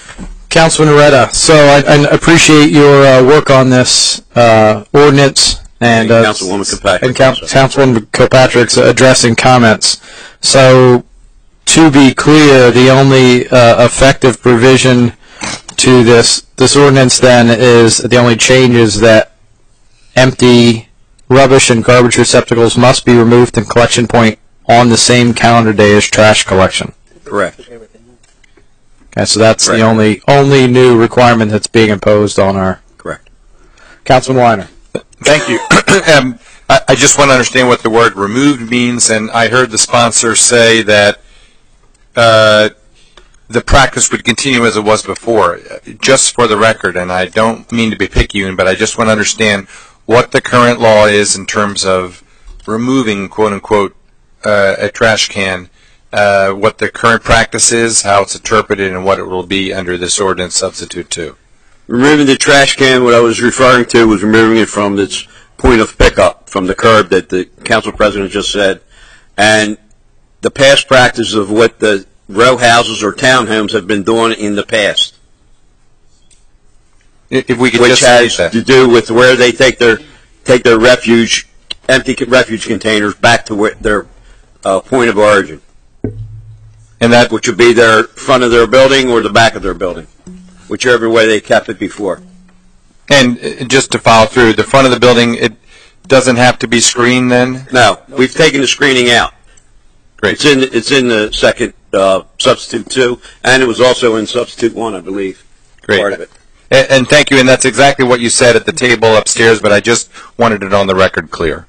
Speaker 1: Councilman Retta, so I, I appreciate your uh, work on this uh, ordinance. And,
Speaker 5: And
Speaker 1: uh,
Speaker 5: Councilwoman Kilpatrick
Speaker 1: And Coun-
Speaker 5: also.
Speaker 1: Councilwoman Kilpatrick's addressing comments. So, to be clear, the only uh, effective provision to this this ordinance then is the only change is that empty rubbish and garbage receptacles must be removed from collection point on the same calendar day as trash collection.
Speaker 5: Correct.
Speaker 1: Okay, so that's
Speaker 5: Correct.
Speaker 1: the only only new requirement that's being imposed on our
Speaker 5: Correct.
Speaker 1: Councilman Weiner.
Speaker 7: Thank you. um, I, I just want to understand what the word removed means, and I heard the sponsor say that uh, the practice would continue as it was before. Just for the record, and I don't mean to be picky, but I just want to understand what the current law is in terms of removing, quote unquote, uh, a trash can, uh, what the current practice is, how it's interpreted, and what it will be under this ordinance substitute to.
Speaker 5: Removing the trash can, what I was referring to was removing it from its point of pickup, from the curb that the council president just said, and the past practice of what the row houses or townhomes have been doing in the past,
Speaker 7: If we could
Speaker 5: which
Speaker 7: just
Speaker 5: has
Speaker 7: state that.
Speaker 5: to do with where they take their take their refuge, empty refuge containers back to where their uh, point of origin,
Speaker 7: And that
Speaker 5: which would be their front of their building or the back of their building, whichever way they kept it before.
Speaker 7: And uh, just to follow through, the front of the building, it doesn't have to be screened then?
Speaker 5: No, we've taken the screening out.
Speaker 7: Great.
Speaker 5: It's in it's in the second uh, substitute two, and it was also in substitute one, I believe.
Speaker 7: Great.
Speaker 5: Part of it.
Speaker 7: And, and thank you, and that's exactly what you said at the table upstairs, but I just wanted it on the record clear.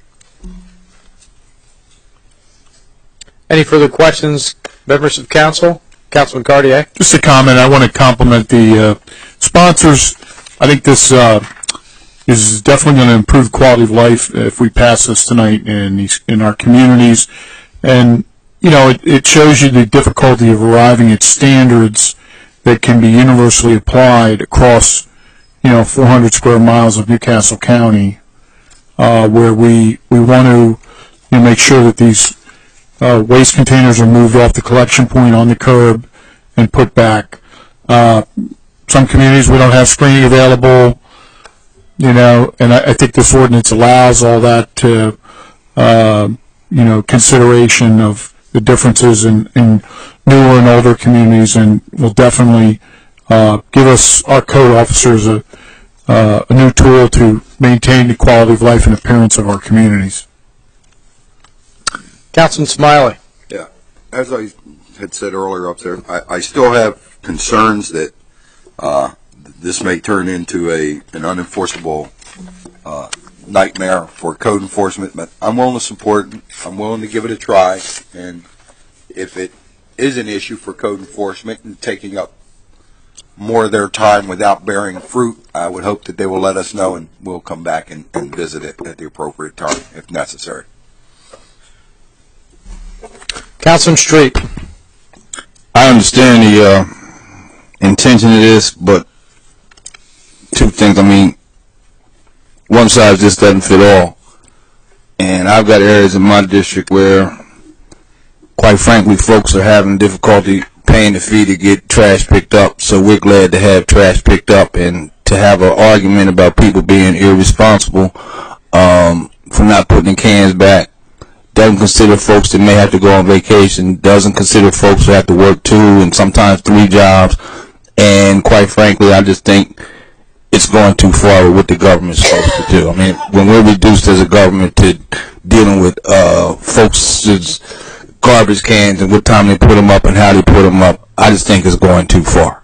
Speaker 1: Any further questions, members of council? Councilman Cartier?
Speaker 6: Just a comment. I want to compliment the uh, sponsors. I think this uh, is definitely going to improve quality of life if we pass this tonight in these in our communities. And you know, it, it shows you the difficulty of arriving at standards that can be universally applied across, you know, four hundred square miles of Newcastle County, uh, where we we want to you know, make sure that these uh, waste containers are moved off the collection point on the curb and put back. Uh, some communities we don't have screening available, you know, and I, I think this ordinance allows all that to, uh, you know, consideration of the differences in, in newer and older communities, and will definitely uh, give us, our code officers, a, uh, a new tool to maintain the quality of life and appearance of our communities.
Speaker 1: Councilman Smiley?
Speaker 2: Yeah, as I had said earlier up there, I, I still have concerns that uh, this may turn into a an unenforceable uh, nightmare for code enforcement, but I'm willing to support it. I'm willing to give it a try, and if it is an issue for code enforcement and taking up more of their time without bearing fruit, I would hope that they will let us know, and we'll come back and, and visit it at the appropriate time if necessary.
Speaker 1: Councilman Street?
Speaker 9: I understand the uh, intention of this, but two things. I mean, one size just doesn't fit all. And I've got areas in my district where, quite frankly, folks are having difficulty paying the fee to get trash picked up. So we're glad to have trash picked up, and to have an argument about people being irresponsible um, for not putting the cans back. Doesn't consider folks that may have to go on vacation, doesn't consider folks who have to work two and sometimes three jobs, and quite frankly, I just think it's going too far with what the government's supposed to do. I mean, when we're reduced as a government to dealing with uh, folks' garbage cans and what time they put them up and how they put them up, I just think it's going too far.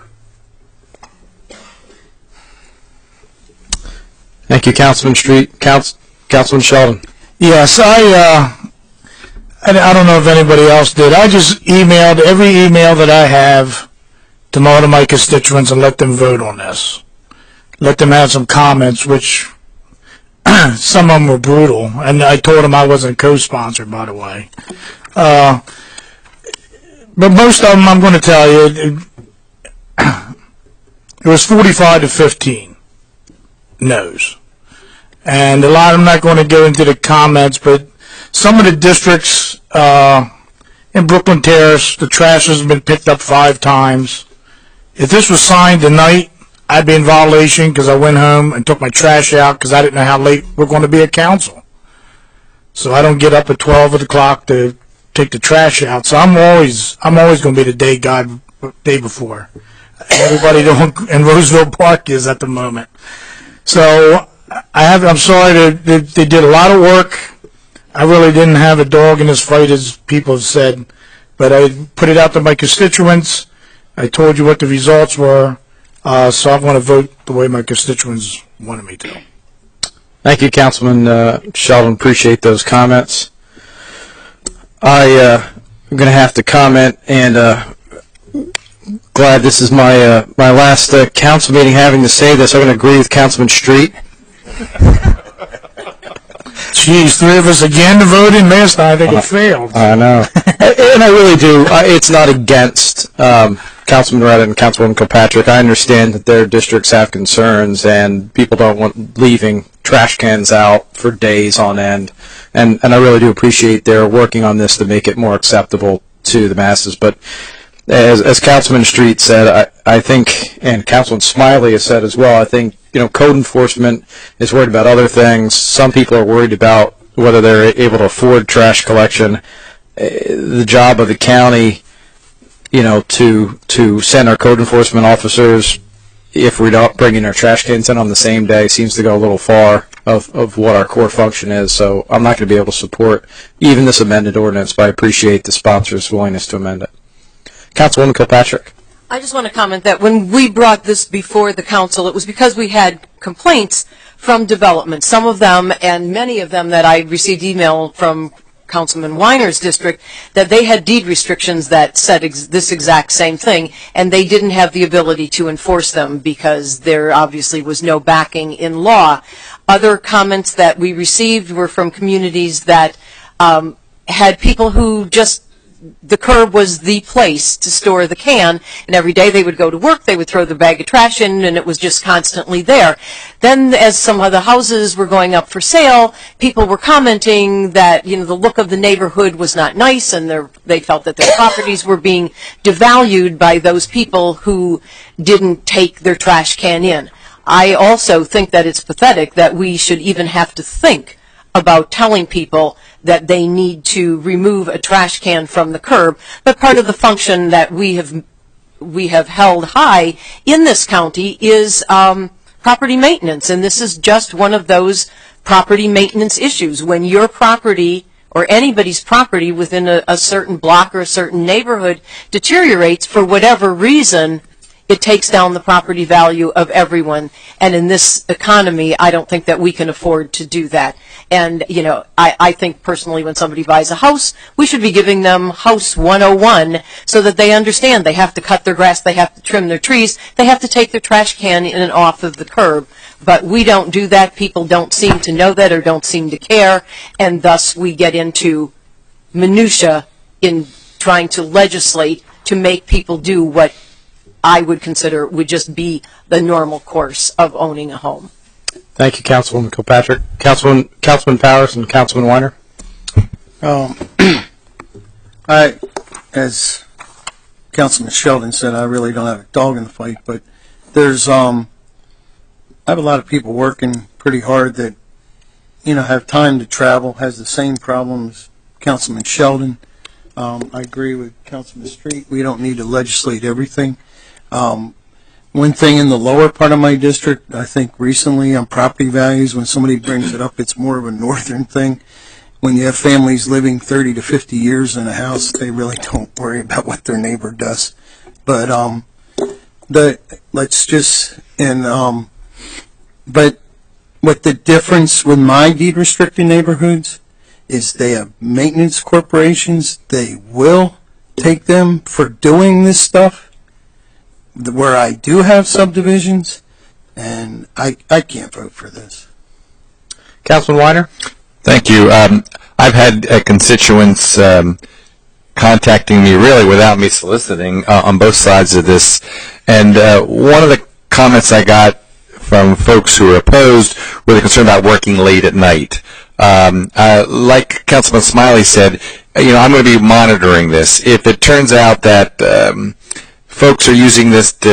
Speaker 1: Thank you, Councilman Street. Council, Councilman Sheldon?
Speaker 10: Yes, I, uh, I, I don't know if anybody else did. I just emailed every email that I have to all of my constituents and let them vote on this. Let them have some comments, which some of them were brutal. And I told them I wasn't co-sponsored, by the way. Uh, but most of them, I'm going to tell you, it, it was forty-five to fifteen no's. And a lot, I'm not going to go into the comments, but some of the districts uh, in Brooklyn Terrace, the trash has been picked up five times. If this was signed tonight, I'd be in violation because I went home and took my trash out because I didn't know how late we're going to be at council. So I don't get up at twelve o'clock to take the trash out. So I'm always I'm always going to be the day guy day before. Everybody don't, in Roseville Park is at the moment. So I have I'm sorry that they, they did a lot of work. I really didn't have a dog in this fight, as people have said, but I put it out to my constituents. I told you what the results were, uh, so I want to vote the way my constituents wanted me to.
Speaker 1: Thank you, Councilman uh, Sheldon. Appreciate those comments. I uh, am going to have to comment, and uh, glad this is my uh, my last uh, council meeting having to say this. I'm going to agree with Councilman Street.
Speaker 10: Jeez, three of us again to vote in. Last time I think it failed.
Speaker 1: I know. And I really do. I, it's not against um, Councilman Redden and Councilwoman Kilpatrick. I understand that their districts have concerns and people don't want leaving trash cans out for days on end. And, and I really do appreciate their working on this to make it more acceptable to the masses. But as, as Councilman Street said, I, I think, and Councilman Smiley has said as well, I think, you know, code enforcement is worried about other things. Some people are worried about whether they're able to afford trash collection. The job of the county, you know, to to send our code enforcement officers, if we're not bringing our trash cans in on the same day, seems to go a little far of, of what our core function is. So I'm not going to be able to support even this amended ordinance, but I appreciate the sponsor's willingness to amend it. Councilwoman Kilpatrick.
Speaker 8: I just want to comment that when we brought this before the council, it was because we had complaints from development. Some of them, and many of them that I received email from Councilman Weiner's district, that they had deed restrictions that said ex this exact same thing, and they didn't have the ability to enforce them because there obviously was no backing in law. Other comments that we received were from communities that um, had people who just the curb was the place to store the can, and every day they would go to work, they would throw the bag of trash in, and it was just constantly there. Then as some of the houses were going up for sale, people were commenting that, you know, the look of the neighborhood was not nice, and they felt that their properties were being devalued by those people who didn't take their trash can in. I also think that it's pathetic that we should even have to think about telling people that they need to remove a trash can from the curb, but part of the function that we have we have held high in this county is um, property maintenance, and this is just one of those property maintenance issues. When your property or anybody's property within a, a certain block or a certain neighborhood deteriorates for whatever reason, it takes down the property value of everyone. And in this economy, I don't think that we can afford to do that. And, you know, I, I think personally when somebody buys a house, we should be giving them House one oh one so that they understand they have to cut their grass, they have to trim their trees, they have to take their trash can in and off of the curb. But we don't do that. People don't seem to know that or don't seem to care. And thus we get into minutia in trying to legislate to make people do what I would consider would just be the normal course of owning a home.
Speaker 1: Thank you, Councilwoman Kilpatrick. Councilman, Councilman Powers and Councilman Weiner.
Speaker 11: Um, I, as Councilman Sheldon said, I really don't have a dog in the fight, but there's, um, I have a lot of people working pretty hard that, you know, have time to travel, has the same problems Councilman Sheldon. Um, I agree with Councilman Street. We don't need to legislate everything. Um, one thing in the lower part of my district, I think recently on property values, when somebody brings it up, it's more of a northern thing. When you have families living thirty to fifty years in a house, they really don't worry about what their neighbor does. But um, the let's just and um, but what the difference with my deed restricted neighborhoods is they have maintenance corporations. They will take them for doing this stuff. Where I do have subdivisions, and I I can't vote for this.
Speaker 1: Councilman Weiner.
Speaker 7: Thank you. Um, I've had uh, constituents um, contacting me really without me soliciting uh, on both sides of this, and uh, one of the comments I got from folks who were opposed were concerned about working late at night. Um, uh, like Councilman Smiley said, you know, I'm going to be monitoring this. If it turns out that um, folks are using this to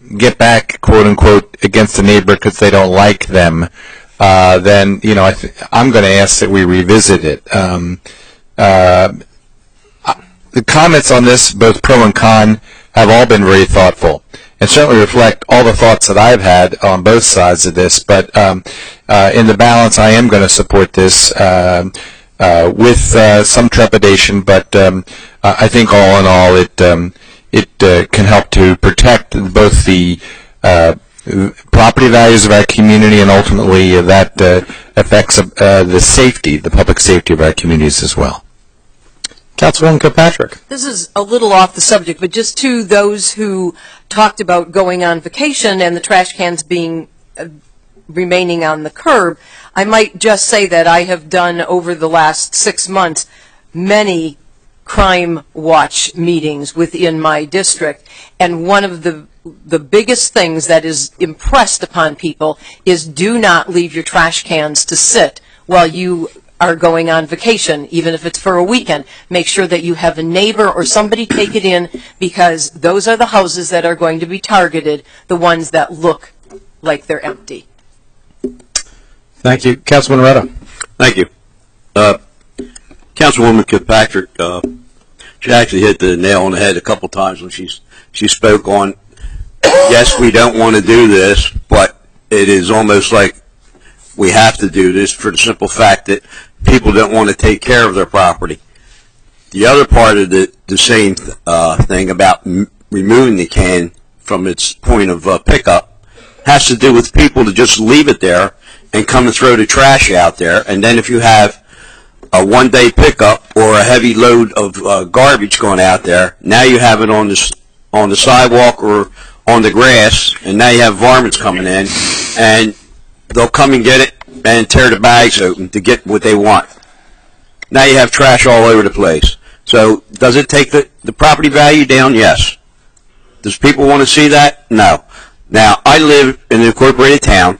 Speaker 7: get back, quote unquote, against the neighbor because they don't like them, uh, then you know I th- I'm going to ask that we revisit it. Um, uh, the comments on this, both pro and con, have all been very thoughtful and certainly reflect all the thoughts that I've had on both sides of this. But um, uh, in the balance, I am going to support this uh, uh, with uh, some trepidation. But um, uh, I think all in all, it um, it uh, can help to protect both the uh, property values of our community and ultimately uh, that uh, affects uh, the safety, the public safety of our communities as well.
Speaker 1: Councilwoman Kirkpatrick.
Speaker 8: This is a little off the subject, but just to those who talked about going on vacation and the trash cans being uh, remaining on the curb, I might just say that I have done over the last six months many crime watch meetings within my district, and one of the the biggest things that is impressed upon people is do not leave your trash cans to sit while you are going on vacation, even if it's for a weekend. Make sure that you have a neighbor or somebody take it in, because those are the houses that are going to be targeted, the ones that look like they're empty.
Speaker 1: Thank you. Councilman Retta.
Speaker 5: Thank you. Uh, Councilwoman Kirkpatrick, uh, she actually hit the nail on the head a couple times when she's, she spoke on, yes, we don't want to do this, but it is almost like we have to do this for the simple fact that people don't want to take care of their property. The other part of the, the same uh, thing about m- removing the can from its point of uh, pickup has to do with people to just leave it there and come and throw the trash out there. And then if you have a one-day pickup or a heavy load of uh, garbage going out there, now you have it on the, on the sidewalk or on the grass, and now you have varmints coming in, and they'll come and get it and tear the bags open to get what they want. Now you have trash all over the place. So does it take the, the property value down? Yes. Does people want to see that? No. Now, I live in an incorporated town,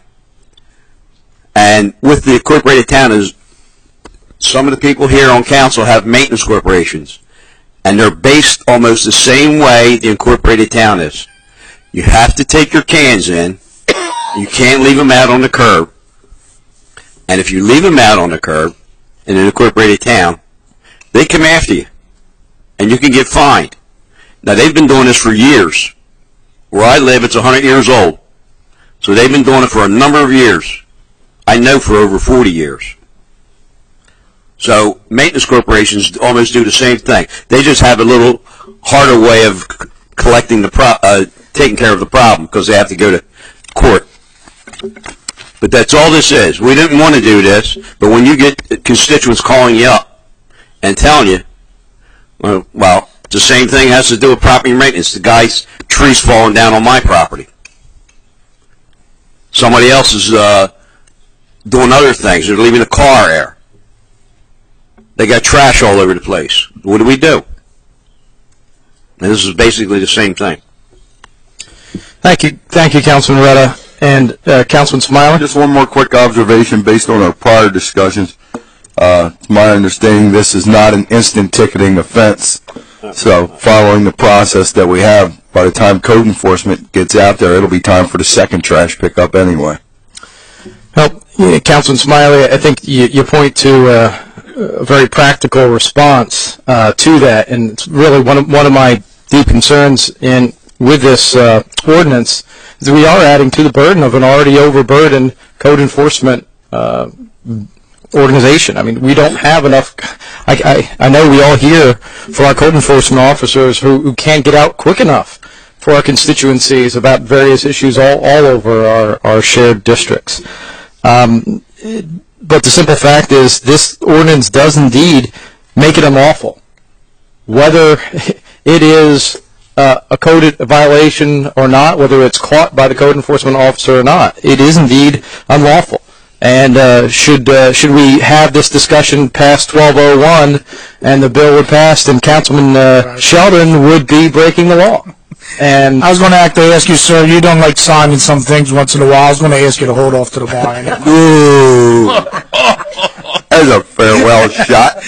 Speaker 5: and with the incorporated town is some of the people here on council have maintenance corporations, and they're based almost the same way the incorporated town is. You have to take your cans in. You can't leave them out on the curb. And if you leave them out on the curb in an incorporated town, they come after you, and you can get fined. Now, they've been doing this for years. Where I live, it's one hundred years old. So they've been doing it for a number of years. I know for over forty years. So maintenance corporations almost do the same thing. They just have a little harder way of c- collecting the pro- uh, taking care of the problem because they have to go to court. But that's all this is. We didn't want to do this, but when you get constituents calling you up and telling you, well, well it's the same thing has to do with property maintenance. The guy's trees falling down on my property. Somebody else is uh, doing other things. They're leaving a car there. They got trash all over the place. What do we do? And this is basically the same thing.
Speaker 1: Thank you. Thank you, Councilman Retta. And uh, Councilman Smiley?
Speaker 9: Just one more quick observation based on our prior discussions. Uh, to my understanding, this is not an instant ticketing offense. So following the process that we have, by the time code enforcement gets out there, it'll be time for the second trash pickup anyway.
Speaker 1: Well, yeah, Councilman Smiley, I think you, you point to uh, a very practical response uh, to that, and it's really one of, one of my deep concerns in with this uh, ordinance is that we are adding to the burden of an already overburdened code enforcement uh, organization. I mean, we don't have enough. I, I, I know we all hear from our code enforcement officers who, who can't get out quick enough for our constituencies about various issues all, all over our, our shared districts. Um, but the simple fact is this ordinance does indeed make it unlawful. Whether it is uh, a code violation or not, whether it's caught by the code enforcement officer or not, it is indeed unlawful. And uh, should uh, should we have this discussion past twelve oh one and the bill would pass, then Councilman uh, Sheldon would be breaking the law. And
Speaker 10: I was going to actually ask you, sir, you don't like signing some things once in a while. I was going to ask you to hold off to the bar.
Speaker 9: Ooh. That's a farewell shot.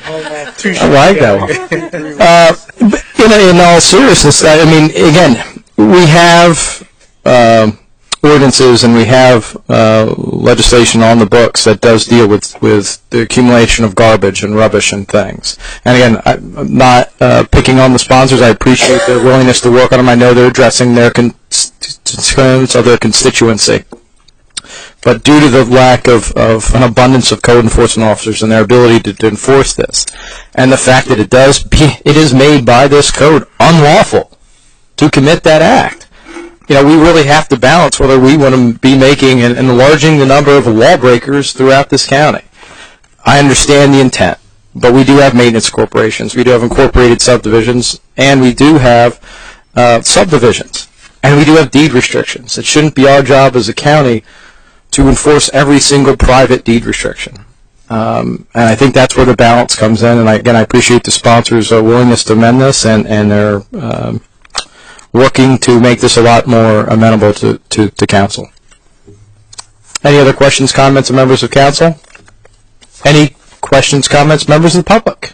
Speaker 1: I like that one. Uh, in, in all seriousness, I mean, again, we have um, ordinances and we have uh, legislation on the books that does deal with, with the accumulation of garbage and rubbish and things. And again, I'm not uh, picking on the sponsors. I appreciate their willingness to work on them. I know they're addressing their concerns of their constituency. But due to the lack of, of an abundance of code enforcement officers and their ability to, to enforce this, and the fact that it does be, it is made by this code unlawful to commit that act, you know, we really have to balance whether we want to be making and, and enlarging the number of wall breakers throughout this county. I understand the intent, but we do have maintenance corporations, we do have incorporated subdivisions, and we do have uh, subdivisions, and we do have deed restrictions. It shouldn't be our job as a county to enforce every single private deed restriction. Um, and I think that's where the balance comes in. And I, again, I appreciate the sponsors' uh, willingness to amend this, and, and they're um, working to make this a lot more amenable to, to, to council. Any other questions, comments, of members of council? Any questions, comments, members of the public?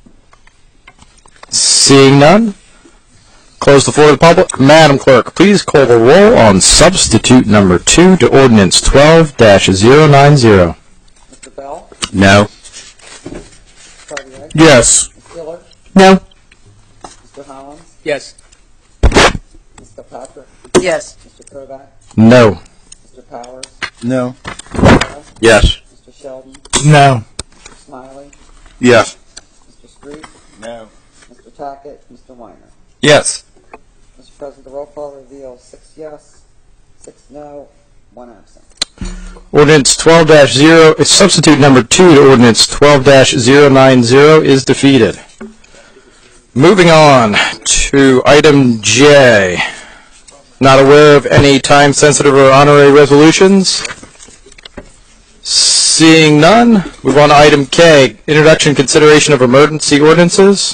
Speaker 1: Seeing none, close the floor to the public. Madam Clerk, please call the roll on substitute number two to ordinance twelve dash zero nine zero.
Speaker 3: Mister Bell?
Speaker 5: No.
Speaker 3: Cartier?
Speaker 6: Yes.
Speaker 3: Miz Giller?
Speaker 4: No.
Speaker 3: Mister Hollins?
Speaker 10: Yes.
Speaker 3: Mister Patrick?
Speaker 8: Yes.
Speaker 3: Mister Kovac?
Speaker 1: No.
Speaker 3: Mister Powers?
Speaker 11: No.
Speaker 3: Sarah?
Speaker 5: Yes.
Speaker 3: Mister Sheldon?
Speaker 10: No.
Speaker 3: Mister Smiley?
Speaker 5: Yes.
Speaker 3: Mister Street?
Speaker 9: No.
Speaker 3: Mister Tackett? Mister Weiner?
Speaker 7: Yes.
Speaker 3: Mister President, the roll call reveals six yes, six no, one absent.
Speaker 1: Ordinance twelve dash zero, substitute number two to ordinance twelve dash zero nine zero is defeated. Moving on to item J. Not aware of any time-sensitive or honorary resolutions. Seeing none, move on to item K, introduction and consideration of emergency ordinances.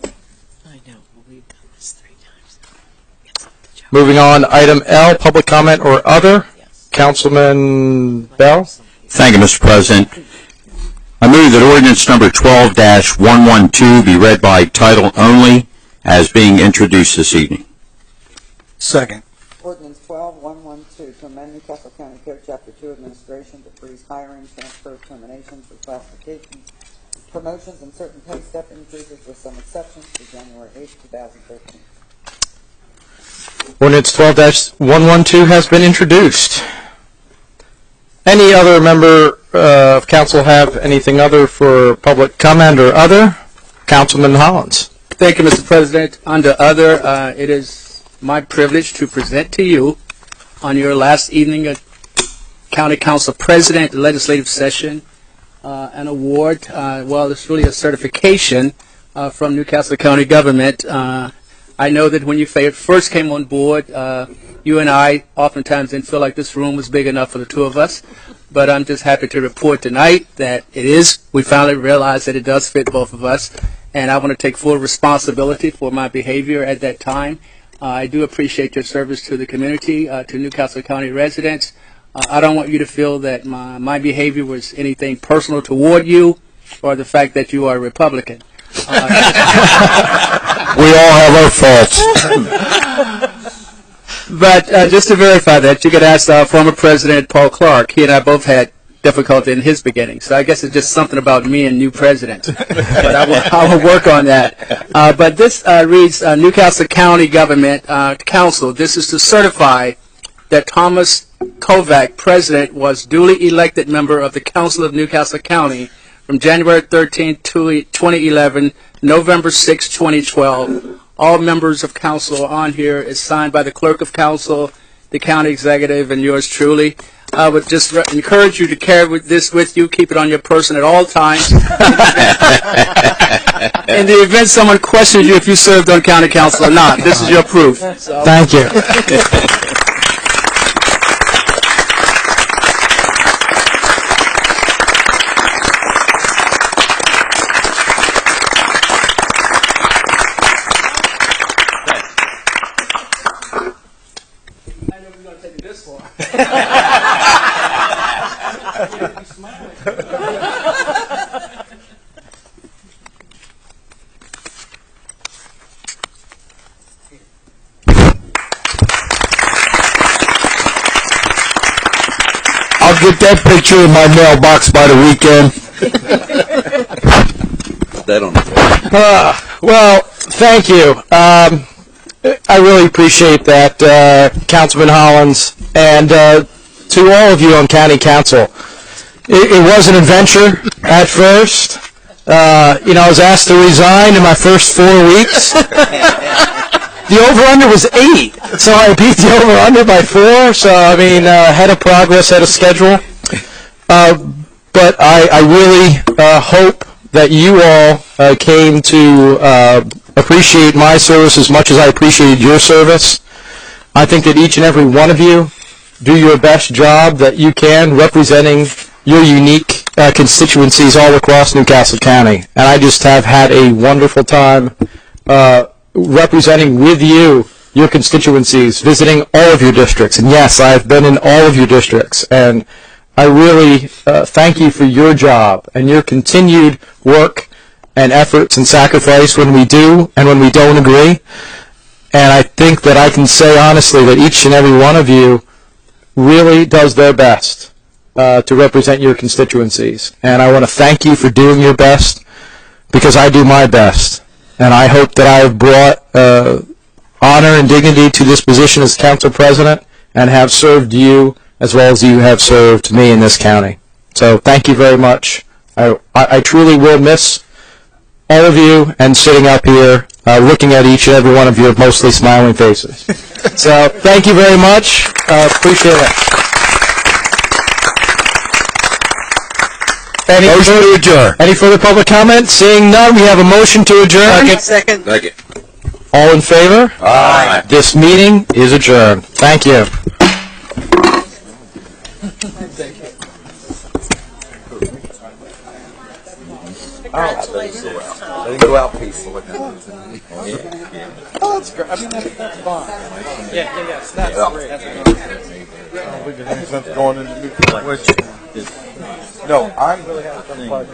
Speaker 1: Moving on, item L, public comment or other. Councilman Bell?
Speaker 5: Thank you, Mister President. I move that ordinance number twelve dash one one two be read by title only as being introduced this evening.
Speaker 11: Second.
Speaker 3: Ordinance twelve one one two to amend Newcastle County Code Chapter two Administration to freeze hiring, transfer, terminations, reclassifications, promotions, and certain pay step increases with some exceptions to January eighth, two thousand thirteen.
Speaker 1: Ordinance twelve dash one one two has been introduced. Any other member uh, of council have anything other for public comment or other? Councilman Hollins.
Speaker 12: Thank you, Mister President. Under other, uh, it is my privilege to present to you on your last evening of County Council President Legislative Session uh, an award. Uh, well, it's really a certification uh, from Newcastle County government. Uh, I know that when you first came on board, uh, you and I oftentimes didn't feel like this room was big enough for the two of us, but I'm just happy to report tonight that it is. We finally realized that it does fit both of us, and I want to take full responsibility for my behavior at that time. Uh, I do appreciate your service to the community, uh, to Newcastle County residents. Uh, I don't want you to feel that my, my behavior was anything personal toward you or the fact that you are a Republican. Uh,
Speaker 7: we all have our faults.
Speaker 12: But uh, just to verify that, you could ask uh, former President Paul Clark. He and I both had difficulty in his beginning. So I guess it's just something about me and new presidents. But I will, I will work on that. Uh, but this uh, reads uh, Newcastle County Government uh, Council. This is to certify that Thomas Kovac, President, was duly elected member of the Council of Newcastle County from January thirteenth, twenty eleven, November sixth, twenty twelve. All members of council are on here. It's signed by the clerk of council, the county executive, and yours truly. I would just re- encourage you to carry with this with you. Keep it on your person at all times. In the event someone questions you if you served on county council or not, this is your proof. So.
Speaker 1: Thank you.
Speaker 9: I'll get that picture in my mailbox by the weekend.
Speaker 5: That on
Speaker 1: Uh, well, thank you. Um, I really appreciate that, uh, Councilman Hollins, and uh, to all of you on County Council. It, it was an adventure at first. Uh, you know, I was asked to resign in my first four weeks. The over-under was eight, so I beat the over-under by four. So, I mean, uh, ahead of progress, ahead of schedule. Uh, but I, I really uh, hope that you all uh, came to uh, appreciate my service as much as I appreciated your service. I think that each and every one of you do your best job that you can, representing your unique uh, constituencies all across Newcastle County. And I just have had a wonderful time uh, representing with you your constituencies, visiting all of your districts. And yes, I've been in all of your districts. And I really uh, thank you for your job and your continued work and efforts and sacrifice when we do and when we don't agree. And I think that I can say honestly that each and every one of you really does their best uh, to represent your constituencies. And I want to thank you for doing your best, because I do my best. And I hope that I have brought uh, honor and dignity to this position as council president and have served you as well as you have served me in this county. So thank you very much. I, I, I truly will miss all of you and sitting up here uh, looking at each and every one of your mostly smiling faces. So thank you very much. Uh, appreciate it. Any
Speaker 9: Motion
Speaker 1: further,
Speaker 9: to adjourn.
Speaker 1: any further public comment? Seeing none, we have a motion to adjourn.
Speaker 4: Second.
Speaker 5: Second.
Speaker 1: All in favor?
Speaker 5: Aye.
Speaker 1: This meeting is adjourned. Thank you.
Speaker 2: Let him go out peacefully.
Speaker 3: Oh, that's great. I mean, that's, that's fine. Yeah, yeah, yeah. That's great. That's great.
Speaker 2: Going into new. No, I'm really having fun.